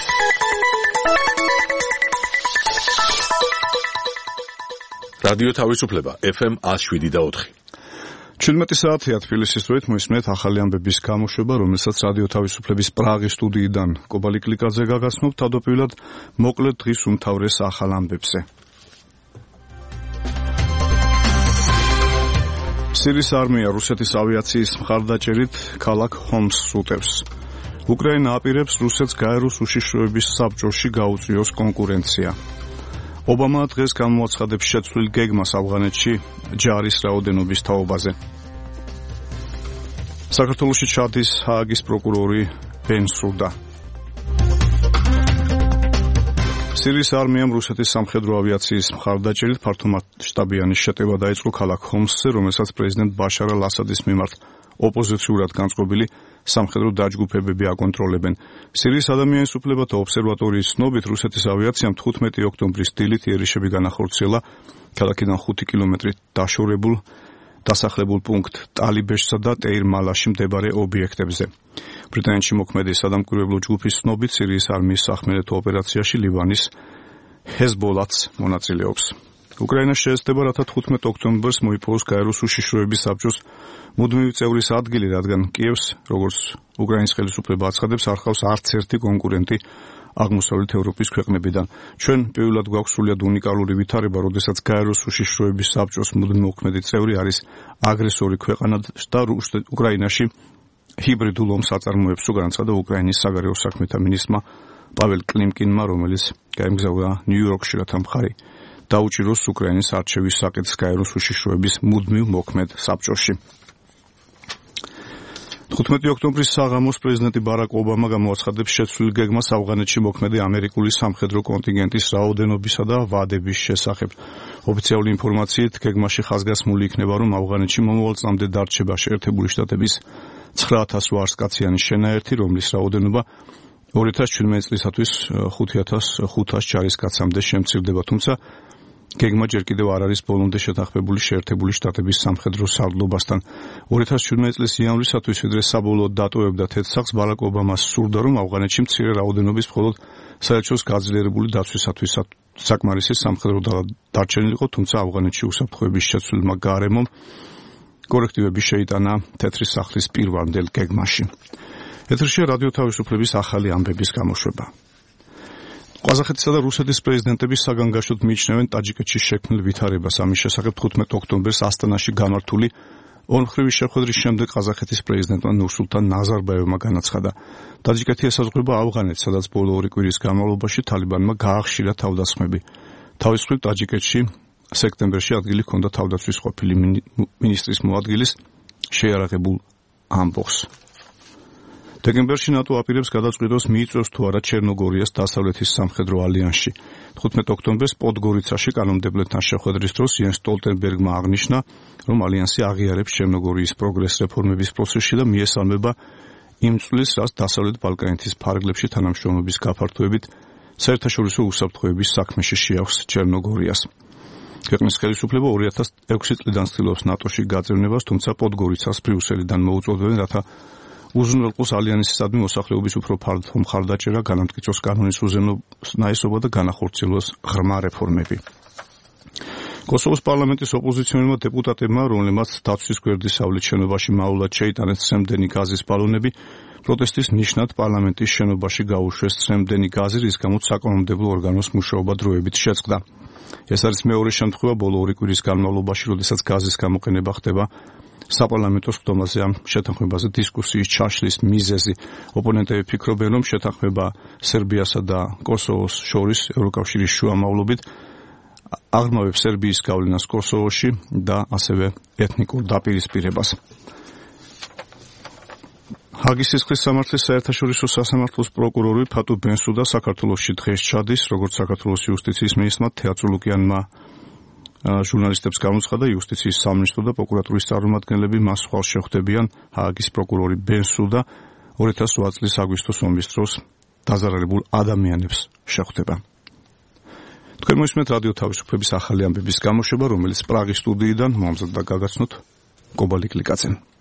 რადიო თავისუფლება FM 107.4. 17 საათია თბილისის დროით მოისმენთ ახალი ამბების გამოშვება, რომელსაც რადიო თავისუფლების პრაღის სტუდიიდან კობალი კლიკაძე გაგაცნობთ. თავდაპირველად მოკლედ დღის უმთავრეს ახალ ამბებზე. სირიის არმია რუსეთის ავიაციის მხარდაჭერით ქალაქ ჰომსს უტევს. უკრაინა აპირებს რუსეთს გაეროს უშიშროების საბჭოში გაუწიოს კონკურენცია. ობამა დღეს გამოაცხადებს შეცვლილ გეგმას ავღანეთში ჯარის რაოდენობის თაობაზე. საქართველოში ჩადის ჰააგის პროკურორი ბენსუდა. სირიის არმიამ რუსეთის სამხედრო ავიაციის მხარდაჭერით ფართომასშტაბიანი შეტევა დაიწყო ქალაქ ჰომსზე, რომელსაც პრეზიდენტ ბაშარ ალ-ასადის მიმართ ოპოზიციურად განწყობილი სამხედრო დაჯგუფებები აკონტროლებენ. სირიის ადამიანის უფლებათა ობსერვატორიის ცნობით, რუსეთის ავიაციამ 15 ოქტომბრის დილით იერიშები განახორციელა ქალაქიდან 5 კილომეტრით დაშორებულ დასახლებულ პუნქტ ტალიბეშსა და ტეირ-მალაში მდებარე ობიექტებზე. ბრიტანეთში მოქმედი სადამკვირვებლო ჯგუფის ცნობით, სირიის არმიის სახმელეთო ოპერაციაში ლიბანის ჰეზბოლაც მონაწილეობს. უკრაინა შეეცდება, რათა 15 ოქტომბერს მოიპოვოს გაეროს უშიშროების საბჭოს მუდმივი წევრის ადგილი, რადგან კიევს, როგორც უკრაინის ხელისუფლება აცხადებს, არ ხავს არც ერთი კონკურენტი აღმოსავლეთ ევროპის ქვეყნებიდან. ჩვენ პირველად გვაქვს სრულიად უნიკალური ვითარება, როდესაც გაეროს უშიშროების საბჭოს მუდმივი მოქმედი წევრი არის აგრესორი ქვეყანა და უკრაინაში ჰიბრიდულ ომს აწარმოებს, განაცხადა უკრაინის საგარეო საქმეთა მინისტრმა პაվել კლიმკინმა, რომელიც გაემგზავრა ნიუ-იორკში, რათა მხარი დაუჭიროს უკრაინის არჩევის საკითხს გაეროს უშიშროების მუდმივ მოქმედ საბჭოში. 15 ოქტომბრის საღამოს პრეზიდენტი ბარაკ ობამა გამოაცხადებს შეცვლილ გეგმას ავღანეთში მოქმედი ამერიკული სამხედრო კონტინგენტის რაოდენობისა და ვადების შესახებ. ოფიციალური ინფორმაციით, გეგმაში ხაზგასმული იქნება, რომ ავღანეთში მომავალ წლამდე დარჩება შეერთებული შტატების 9,000 ვარსკაციანი შენაერთი, რომლის რაოდენობა 2017 წლისათვის 5,500 ჯარისკაცამდე შემცირდება, თუმცა გეგმა ჯერ კიდევ არ არის ბოლომდე შეთანხმებული შეერთებული შტატების სამხედრო სარდლობასთან. 2017 წლის იანვრისათვის, ვიდრე საბოლოოდ დატოვებდა თეთრსახს, ბარაკ ობამას სურდა, რომ ავღანეთში მცირე რაოდენობის მხოლოდ საელჩოს გაძლიერებული დაცვისათვის საკმარისი სამხედრო დარჩენილიყო, თუმცა ავღანეთში უსაფრთხოების შეცვლილმა გარემომ კორექტივები შეიტანა თეთრი სახლის პირვანდელ გეგმაში. ეთერშია რადიო თავისუფლების ახალი ამბების გამოშვება. ყაზახეთისა და რუსეთის პრეზიდენტები საგანგაშოდ მიიჩნევენ ტაჯიკეთში შექმნილ ვითარებას. ამის შესახებ 15 ოქტომბერს ასტანაში გამართული ორმხრივი შეხვედრის შემდეგ ყაზახეთის პრეზიდენტმა ნურსულთან ნაზარბაევმა განაცხადა, ტაჯიკეთი ესაზღვრება ავღანეთს, სადაც ბოლო 2 კვირის განმავლობაში თალიბანმა გაახშირა თავდასხმები. თავის მხრივ ტაჯიკეთში სექტემბერში ადგილი ჰქონდა თავდაცვის ყოფილი მინისტრის მოადგილის შეიარაღებულ ამბოხს. დეკემბერში ნატო აპირებს გადაწყვიტოს მიიწვევს თუ არა ჩერნოგორიას დასავლეთის სამხედრო ალიანსში. 15 ოქტომბერს პოდგორიცაში კანონმდებლებთან შეხვედრის დროს იენს სტოლტენბერგმა აღნიშნა, რომ ალიანსი აღიარებს ჩერნოგორიის პროგრეს რეფორმების პროცესში და მიესალმება იმ წვლილს, რაც დასავლეთ ბალკანეთის ფარგლებში თანამშრომლობის გაფართოებით საერთაშორისო უსაფრთხოების საქმეში შეაქვს ჩერნოგორიას. ქვეყნის ხელისუფლება 2006 წლიდან ცდილობს ნატოში გაწევნებას, თუმცა პოდგორიცას ბრიუსელიდან მოუწოდებენ, რათა უზრუნველყოს ალიანსისადმი მოსახლეობის უფრო ფართო მხარდაჭერა, განამტკიცოს კანონის უზენაესობა და განახორციელოს ღრმა რეფორმები. კოსოვოს პარლამენტის ოპოზიციონერმა დეპუტატებმა, რომლებმაც დაცვის გვერდის სავლით შენობაში მაულად შეიტანეს ცრემდენი გაზის ბალონები, პროტესტის ნიშნად პარლამენტის შენობაში გაუშვეს ცრემდენი გაზი, რის გამოც საკანონმდებლო ორგანოს მუშაობა დროებით შეწყდა. ეს არის მეორე შემთხვევა ბოლო 2 კვირის განმავლობაში, როდესაც გაზის გამოყენება ხდება საპარლამენტო სხდომაზე. ამ შეთანხმებაზე დისკუსიის ჩაშლის მიზეზი ოპონენტები ფიქრობენ, რომ შეთანხმება სერბიასა და კოსოვოს შორის ევროკავშირის შუამავლობით აღრმავებს სერბიის გავლენას კოსოვოში და ასევე ეთნიკურ დაპირისპირებას. ჰაგის სისხლის სამართლის საერთაშორისო სასამართლოს პროკურორი ფატუ ბენსუდა საქართველოში დღეს ჩადის, როგორც საქართველოს იუსტიციის მინისტრმა თეატრულუკიანმა ჟურნალისტებს გამოცხადა, იუსტიციის სამინისტრო და პროკურატურის წარმომადგენლები მას ხვალ შეხვდებიან. ჰააგის პროკურორი ბენსუდა 2008 წლის აგვისტოს ომის დროს დაზარალებულ ადამიანებს შეხვდება. თქვენ მოისმენთ რადიო თავისუფლების ახალი ამბების გამოშვება, რომელიც პრაღის სტუდიიდან მომზადდა გაგაცნოთ კობალი კლიკაძემ.